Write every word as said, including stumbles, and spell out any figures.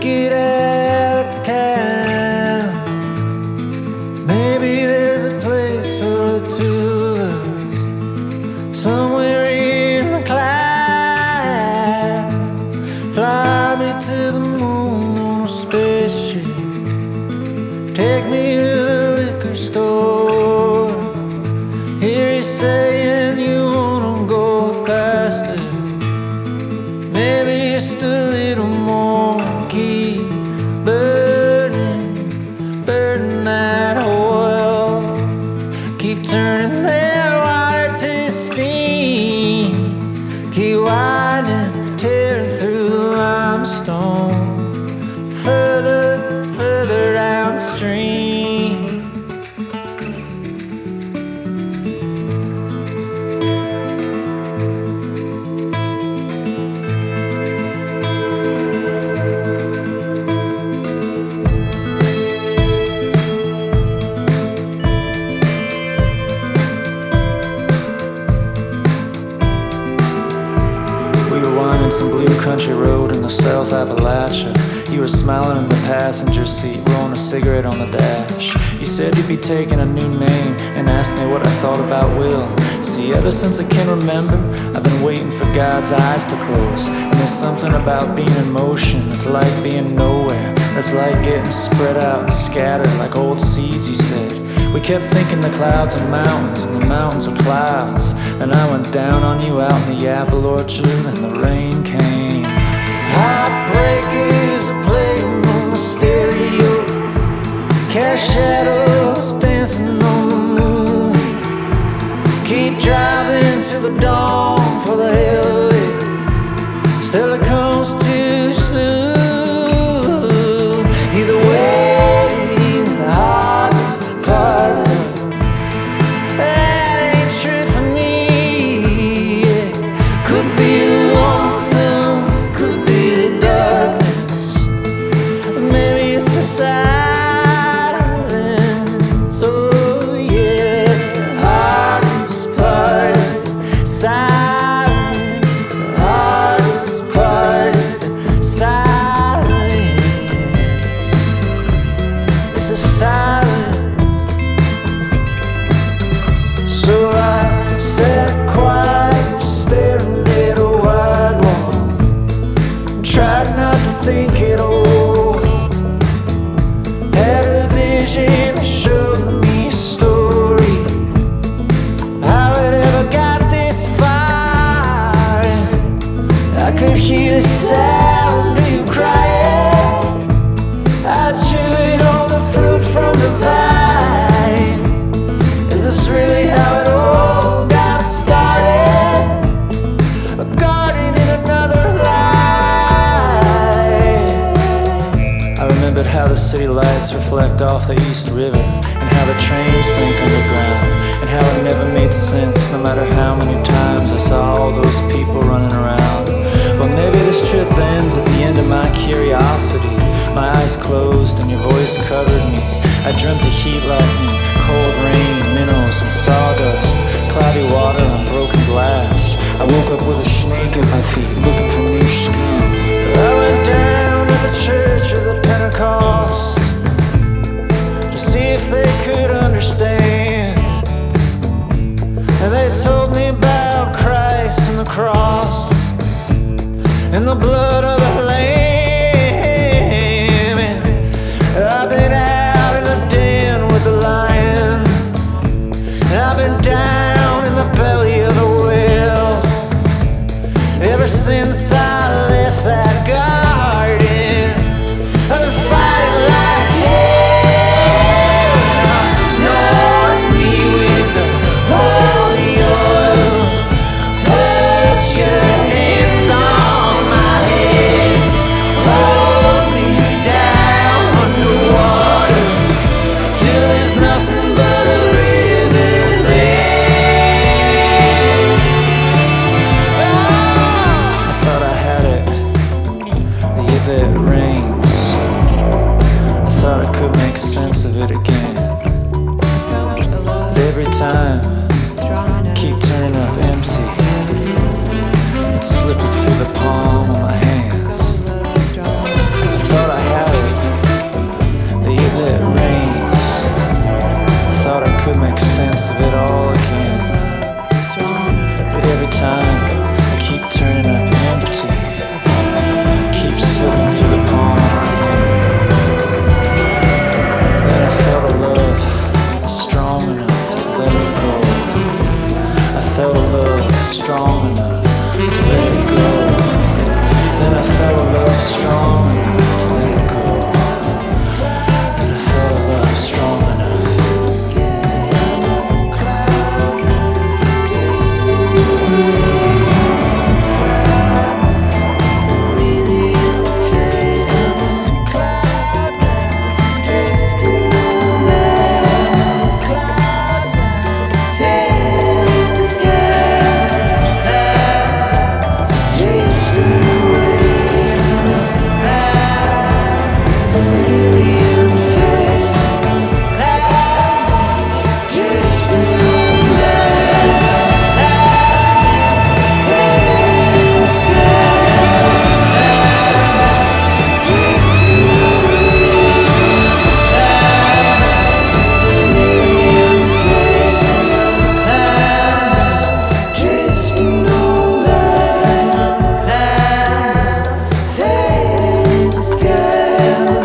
get out of town. Maybe there's a place for the two of us, somewhere in the clouds. Fly me to the moon on a spaceship, take me to the liquor store. Hear you saying you wanna go faster, maybe just a little more. Keep burning, burning that oil. Keep turning that water to steam. Keep winding, tearing through the limestone, further, further downstream. Some blue country road in the South Appalachia. You were smiling in the passenger seat, rolling a cigarette on the dash. You said you'd be taking a new name and asked me what I thought about Will. See, ever since I can remember, I've been waiting for God's eyes to close. And there's something about being in motion that's like being nowhere, that's like getting spread out and scattered like old seeds, he said. We kept thinking the clouds are mountains and the mountains are clouds. And I went down on you out in the apple orchard and the rain came. Heartbreakers are playing on the stereo, cast shadows dancing on the moon. Keep driving to the dawn for the hell of it, still it comes too soon. Either waiting's the hardest part. That ain't true for me. Yeah. Could be the lonesome, could be the darkness, maybe it's the silence. Oh yeah, it's the hardest part. It's the silence. The hardest part is the silence. It's the silence. So I sat quiet, just staring at a wide wall, tried not to think at all. Had a vision that showed me a story, how it ever got this far. I could hear the sound of you crying, I chewed on the fruit from the vine. Is this really how it all got started? A garden in another life. I remembered how the city lights reflect off the East River, and how the trains sink underground, and how it never made sense no matter how many times I saw all those people running around. Well, maybe this trip ends at the end of my curiosity. My eyes closed and your voice covered me. I dreamt of heat lightning, cold rain, minnows and sawdust, cloudy water on broken glass. I woke up with a snake at my feet, looking for new skin. I went down to the church of the Pentecost to see if they could understand. And they told me about Christ and the cross and the blood of the Lamb. And I've been out in the den with the lion, and I've been down in the belly of the whale. Ever since I left that garden, I've been fighting like hell. Anoint me with the holy oil, put your hands on my head, hold me down underwater till there's nothing but a river left. I thought I had it the year that it rains. I thought I could make sense of it again, but every time keep turning up empty and slipping through the palm of my hands. I thought I there.